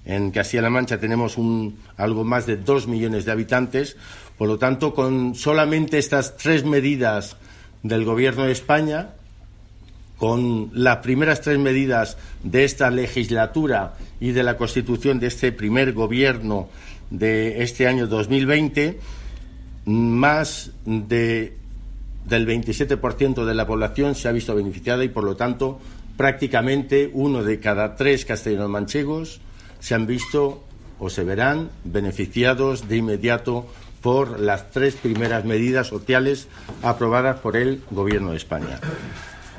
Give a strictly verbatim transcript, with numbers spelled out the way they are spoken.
En Castilla-La Mancha tenemos un, algo más de dos millones de habitantes. Por lo tanto, con solamente estas tres medidas del Gobierno de España, con las primeras tres medidas de esta legislatura y de la constitución de este primer Gobierno de este año dos mil veinte, más de, del veintisiete por ciento de la población se ha visto beneficiada y, por lo tanto, prácticamente uno de cada tres castellanos manchegos se han visto o se verán beneficiados de inmediato por las tres primeras medidas sociales aprobadas por el Gobierno de España.